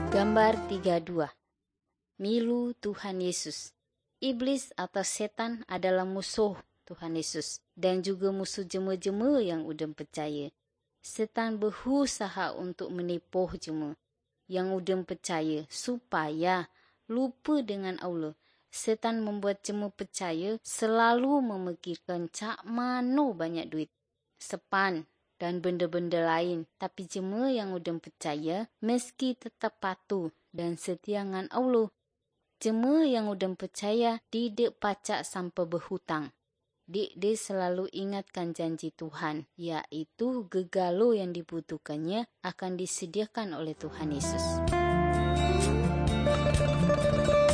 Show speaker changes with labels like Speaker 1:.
Speaker 1: Gambar 32. Milu Tuhan Yesus. Iblis atau setan adalah musuh Tuhan Yesus dan juga musuh jemaah-jemaah yang udah percaya. Setan berusaha untuk menipu jemaah yang udah percaya supaya lupa dengan Allah. Setan membuat jemaah percaya selalu memikirkan cak mana banyak duit, sepan dan benda-benda lain. Tapi jemaah yang udah percaya meski tetap patuh dan setia dengan Allah. Jemaah yang udah percaya tidak pacak sampai berhutang. Dia selalu ingatkan janji Tuhan, yaitu gegalo yang dibutuhkannya akan disediakan oleh Tuhan Yesus.